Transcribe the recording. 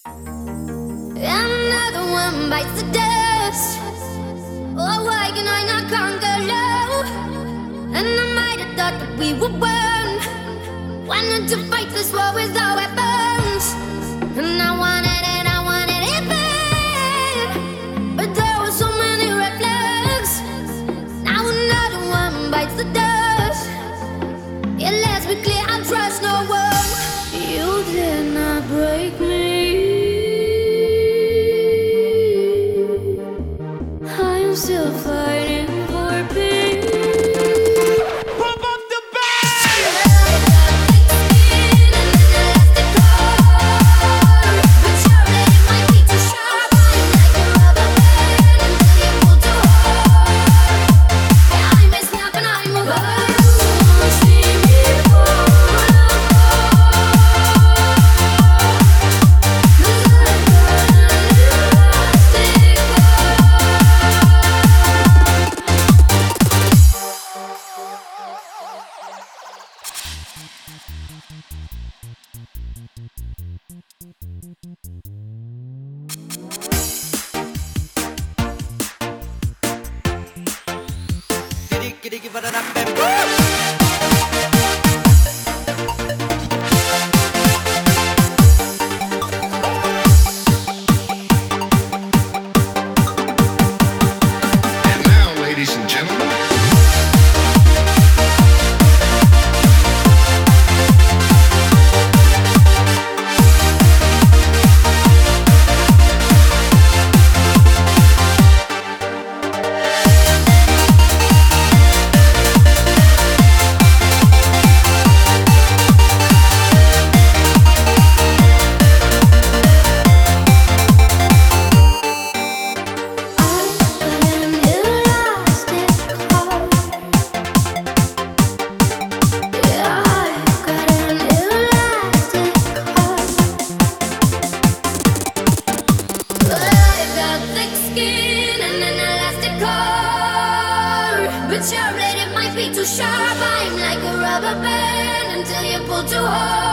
Another one bites the dust. Oh, why can I not conquer love? And I might have thought that we were one. Wanted to fight this war with our weapons. And I wanted it bad. But there were so many red flags. Now another one bites the dust. Yeah, let's be clear, I trust no one. You did not break me. I'm still fighting for peace. Pump up the bass! But your blade might be too sharp. I'm like a rubber band until you pull too hard. Yeah, I may snap and I move on. Won't see me fall apart. 'Cause I've got an elastic And now, ladies and gentlemen, but your blade, it might be too sharp. I'm like a rubber band until you pull too hard.